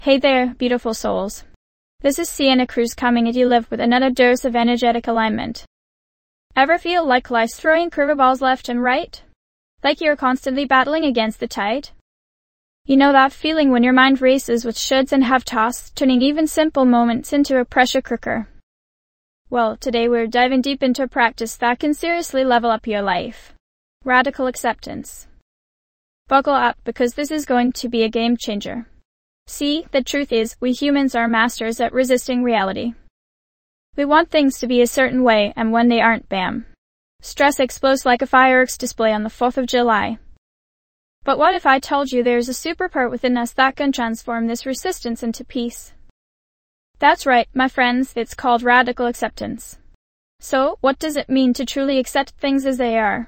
Hey there, beautiful souls. This is Sienna Cruz coming at you live with another dose of energetic alignment. Ever feel like life's throwing curveballs left and right? Like you're constantly battling against the tide? You know that feeling when your mind races with shoulds and have-tos, turning even simple moments into a pressure cooker? Well, today we're diving deep into a practice that can seriously level up your life. Radical acceptance. Buckle up because this is going to be a game changer. See, the truth is, we humans are masters at resisting reality. We want things to be a certain way, and when they aren't, bam. Stress explodes like a fireworks display on the 4th of July. But what if I told you there's a super part within us that can transform this resistance into peace? That's right, my friends, it's called radical acceptance. So, what does it mean to truly accept things as they are?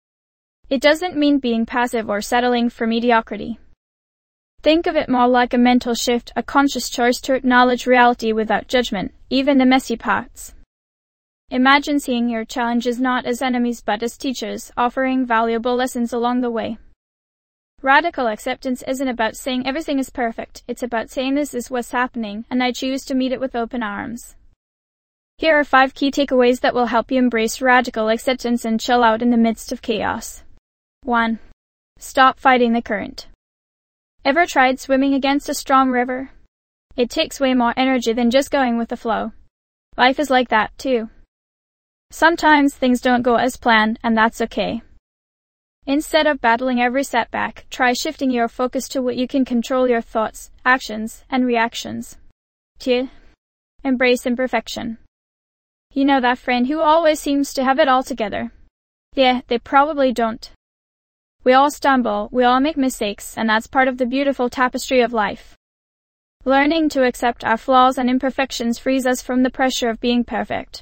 It doesn't mean being passive or settling for mediocrity. Think of it more like a mental shift, a conscious choice to acknowledge reality without judgment, even the messy parts. Imagine seeing your challenges not as enemies but as teachers, offering valuable lessons along the way. Radical acceptance isn't about saying everything is perfect, it's about saying this is what's happening, and I choose to meet it with open arms. Here are 5 key takeaways that will help you embrace radical acceptance and chill out in the midst of chaos. 1. Stop fighting the current. Ever tried swimming against a strong river? It takes way more energy than just going with the flow. Life is like that, too. Sometimes things don't go as planned, and that's okay. Instead of battling every setback, try shifting your focus to what you can control: your thoughts, actions, and reactions. 2. Embrace imperfection. You know that friend who always seems to have it all together? Yeah, they probably don't. We all stumble, we all make mistakes, and that's part of the beautiful tapestry of life. Learning to accept our flaws and imperfections frees us from the pressure of being perfect.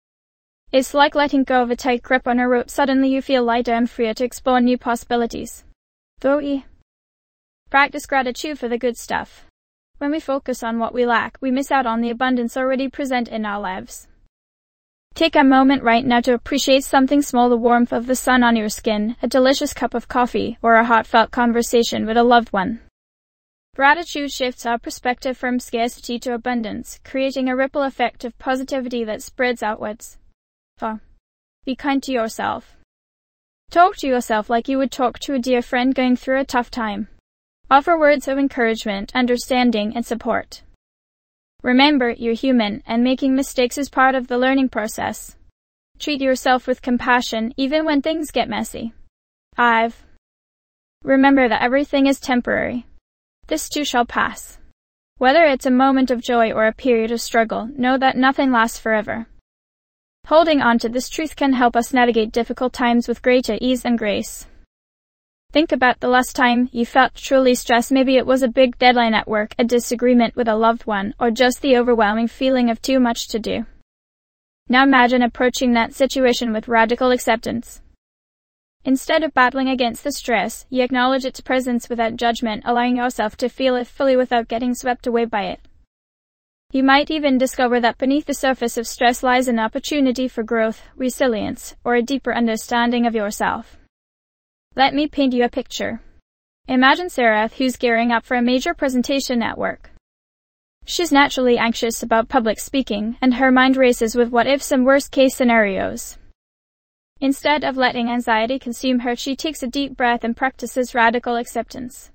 It's like letting go of a tight grip on a rope. Suddenly you feel lighter and freer to explore new possibilities. 3. Practice gratitude for the good stuff. When we focus on what we lack, we miss out on the abundance already present in our lives. Take a moment right now to appreciate something small: the warmth of the sun on your skin, a delicious cup of coffee, or a heartfelt conversation with a loved one. Gratitude shifts our perspective from scarcity to abundance, creating a ripple effect of positivity that spreads outwards. 4. Be kind to yourself. Talk to yourself like you would talk to a dear friend going through a tough time. Offer words of encouragement, understanding, and support. Remember, you're human, and making mistakes is part of the learning process. Treat yourself with compassion, even when things get messy. 5. Remember that everything is temporary. This too shall pass. Whether it's a moment of joy or a period of struggle, know that nothing lasts forever. Holding on to this truth can help us navigate difficult times with greater ease and grace. Think about the last time you felt truly stressed. Maybe it was a big deadline at work, a disagreement with a loved one, or just the overwhelming feeling of too much to do. Now imagine approaching that situation with radical acceptance. Instead of battling against the stress, you acknowledge its presence without judgment, allowing yourself to feel it fully without getting swept away by it. You might even discover that beneath the surface of stress lies an opportunity for growth, resilience, or a deeper understanding of yourself. Let me paint you a picture. Imagine Sarah, who's gearing up for a major presentation at work. She's naturally anxious about public speaking, and her mind races with what-ifs and worst-case scenarios. Instead of letting anxiety consume her, she takes a deep breath and practices radical acceptance.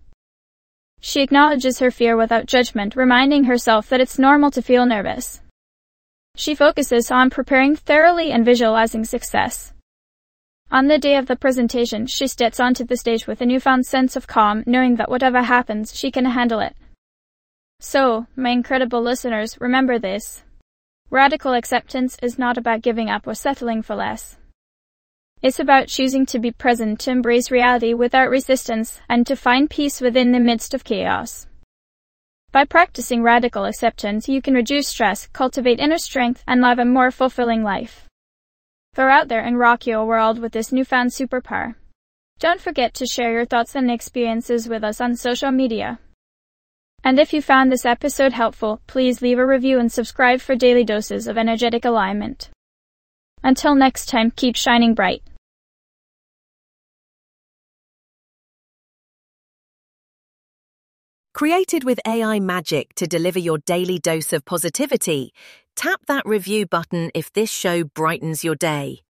She acknowledges her fear without judgment, reminding herself that it's normal to feel nervous. She focuses on preparing thoroughly and visualizing success. On the day of the presentation, she steps onto the stage with a newfound sense of calm, knowing that whatever happens, she can handle it. So, my incredible listeners, remember this. Radical acceptance is not about giving up or settling for less. It's about choosing to be present, to embrace reality without resistance, and to find peace within the midst of chaos. By practicing radical acceptance, you can reduce stress, cultivate inner strength, and live a more fulfilling life. Go out there and rock your world with this newfound superpower. Don't forget to share your thoughts and experiences with us on social media. And if you found this episode helpful, please leave a review and subscribe for daily doses of energetic alignment. Until next time, keep shining bright. Created with AI magic to deliver your daily dose of positivity, tap that review button if this show brightens your day.